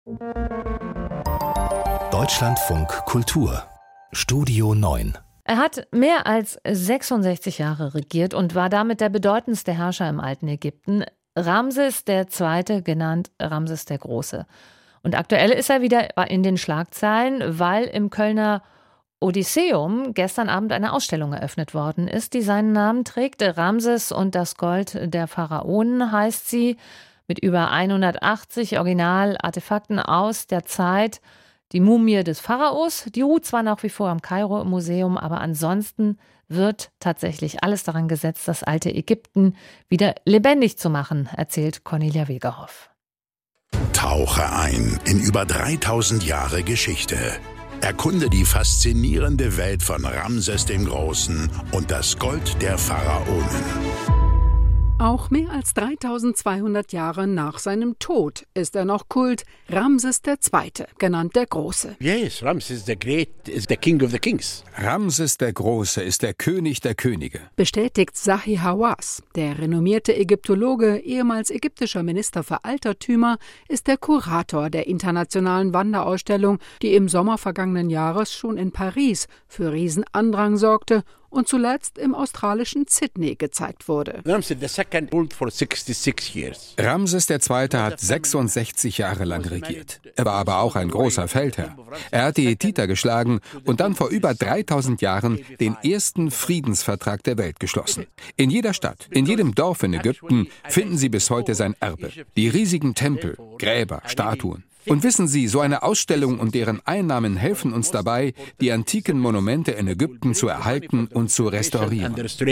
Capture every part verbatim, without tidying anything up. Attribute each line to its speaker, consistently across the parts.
Speaker 1: Deutschlandfunk Kultur Studio neun.
Speaker 2: Er hat mehr als sechsundsechzig Jahre regiert und war damit der bedeutendste Herrscher im alten Ägypten. Ramses der Zweite, genannt Ramses der Große. Und aktuell ist er wieder in den Schlagzeilen, weil im Kölner Odysseum gestern Abend eine Ausstellung eröffnet worden ist, die seinen Namen trägt. Ramses und das Gold der Pharaonen heißt sie, mit über hundertachtzig Originalartefakten aus der Zeit. Die Mumie des Pharaos, die ruht zwar nach wie vor am Kairo-Museum, aber ansonsten wird tatsächlich alles daran gesetzt, das alte Ägypten wieder lebendig zu machen, erzählt Cornelia Wegerhoff.
Speaker 3: Tauche ein in über dreitausend Jahre Geschichte. Erkunde die faszinierende Welt von Ramses dem Großen und das Gold der Pharaonen.
Speaker 4: Auch mehr als dreitausendzweihundert Jahre nach seinem Tod ist er noch Kult. Ramses der Zweite, genannt der Große.
Speaker 5: Yes, Ramses the Great is the King of the Kings.
Speaker 6: Ramses der Große ist der König der Könige.
Speaker 4: Bestätigt Zahi Hawass. Der renommierte Ägyptologe, ehemals ägyptischer Minister für Altertümer, ist der Kurator der internationalen Wanderausstellung, die im Sommer vergangenen Jahres schon in Paris für Riesenandrang sorgte und zuletzt im australischen Sydney gezeigt wurde.
Speaker 5: Ramses the Second ruled for sixty-six years.
Speaker 6: Ramses der Zweite hat sechsundsechzig Jahre lang regiert. Er war aber auch ein großer Feldherr. Er hat die Hethiter geschlagen und dann vor über dreitausend Jahren den ersten Friedensvertrag der Welt geschlossen. In jeder Stadt, in jedem Dorf in Ägypten finden Sie bis heute sein Erbe. Die riesigen Tempel, Gräber, Statuen. Und wissen Sie, so eine Ausstellung und deren Einnahmen helfen uns dabei, die antiken Monumente in Ägypten zu erhalten und zu restaurieren.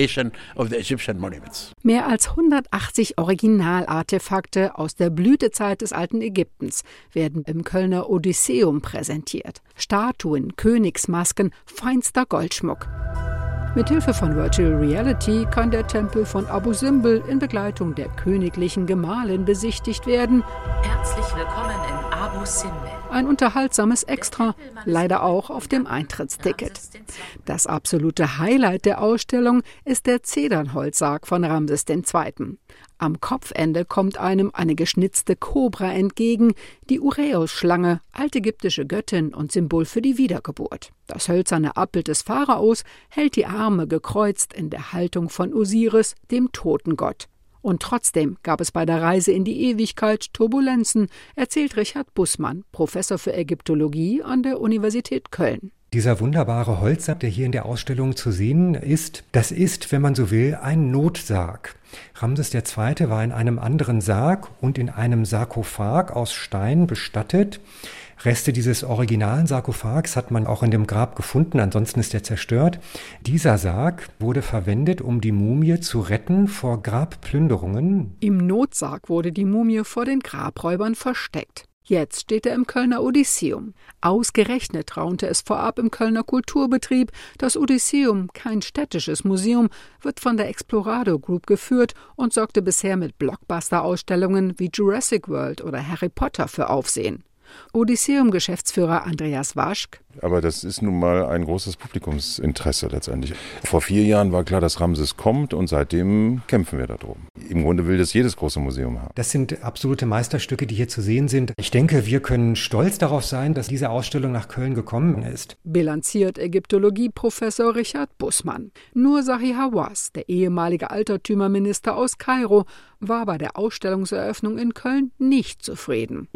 Speaker 4: Mehr als hundertachtzig Originalartefakte aus der Blütezeit des alten Ägyptens werden im Kölner Odysseum präsentiert. Statuen, Königsmasken, feinster Goldschmuck. Mithilfe von Virtual Reality kann der Tempel von Abu Simbel in Begleitung der königlichen Gemahlin besichtigt werden.
Speaker 7: Herzlich willkommen in Abu Simbel.
Speaker 4: Ein unterhaltsames Extra, leider auch auf dem Eintrittsticket. Das absolute Highlight der Ausstellung ist der Zedernholzsarg von Ramses der Zweite. Am Kopfende kommt einem eine geschnitzte Kobra entgegen, die Uräus-Schlange, altägyptische Göttin und Symbol für die Wiedergeburt. Das hölzerne Abbild des Pharaos hält die Arme gekreuzt in der Haltung von Osiris, dem Totengott. Und trotzdem gab es bei der Reise in die Ewigkeit Turbulenzen, erzählt Richard Bussmann, Professor für Ägyptologie an der Universität Köln.
Speaker 8: Dieser wunderbare Holzsarg, der hier in der Ausstellung zu sehen ist, das ist, wenn man so will, ein Notsarg. Ramses der Zweite war in einem anderen Sarg und in einem Sarkophag aus Stein bestattet. Reste dieses originalen Sarkophags hat man auch in dem Grab gefunden, ansonsten ist er zerstört. Dieser Sarg wurde verwendet, um die Mumie zu retten vor Grabplünderungen.
Speaker 4: Im Notsarg wurde die Mumie vor den Grabräubern versteckt. Jetzt steht er im Kölner Odysseum. Ausgerechnet raunte es vorab im Kölner Kulturbetrieb. Das Odysseum, kein städtisches Museum, wird von der Explorado Group geführt und sorgte bisher mit Blockbuster-Ausstellungen wie Jurassic World oder Harry Potter für Aufsehen. Odysseum-Geschäftsführer Andreas Waschk.
Speaker 9: Aber das ist nun mal ein großes Publikumsinteresse letztendlich. Vor vier Jahren war klar, dass Ramses kommt und seitdem kämpfen wir darum. Im Grunde will das jedes große Museum haben.
Speaker 8: Das sind absolute Meisterstücke, die hier zu sehen sind. Ich denke, wir können stolz darauf sein, dass diese Ausstellung nach Köln gekommen ist.
Speaker 4: Bilanziert Ägyptologie-Professor Richard Bussmann. Nur Zahi Hawass, der ehemalige Altertümerminister aus Kairo, war bei der Ausstellungseröffnung in Köln nicht zufrieden.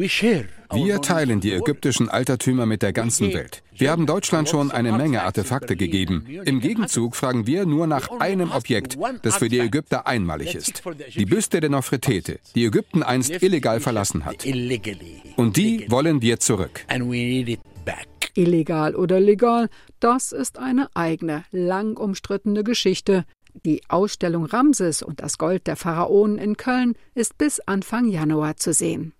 Speaker 6: Wir teilen die ägyptischen Altertümer mit der ganzen Welt. Wir haben Deutschland schon eine Menge Artefakte gegeben. Im Gegenzug fragen wir nur nach einem Objekt, das für die Ägypter einmalig ist. Die Büste der Nofretete, die Ägypten einst illegal verlassen hat. Und die wollen wir zurück.
Speaker 4: Illegal oder legal, das ist eine eigene, lang umstrittene Geschichte. Die Ausstellung Ramses und das Gold der Pharaonen in Köln ist bis Anfang Januar zu sehen.